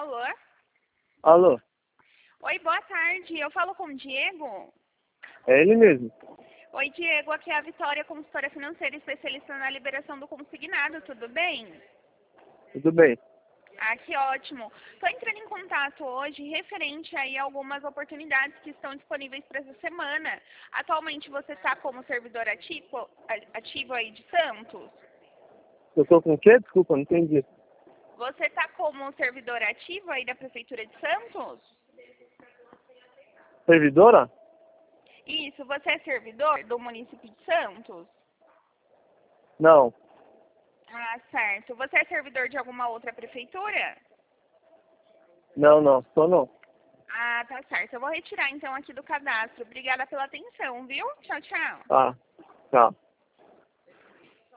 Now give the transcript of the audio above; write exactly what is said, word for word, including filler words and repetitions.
Alô? Alô, Oi, boa tarde. Eu falo com o Diego? é ele mesmo. Oi, Diego. Aqui é a Vitória, consultora financeira especialista na liberação do consignado. Tudo bem? Tudo bem? Ah, que ótimo. Estou entrando em contato hoje referente aí a algumas oportunidades que estão disponíveis para essa semana. Atualmente você está como servidor ativo, ativo aí de Santos? Eu tô com o quê? Desculpa, não entendi. Você está como servidor ativo aí da Prefeitura de Santos? Servidora? Isso, você é servidor do município de Santos? Não, Ah, certo. Você é servidor de alguma outra prefeitura? não, não, tô não. Ah, tá certo. Eu vou retirar então aqui do cadastro. Obrigada pela atenção, viu? Tchau, tchau. Tá, tá.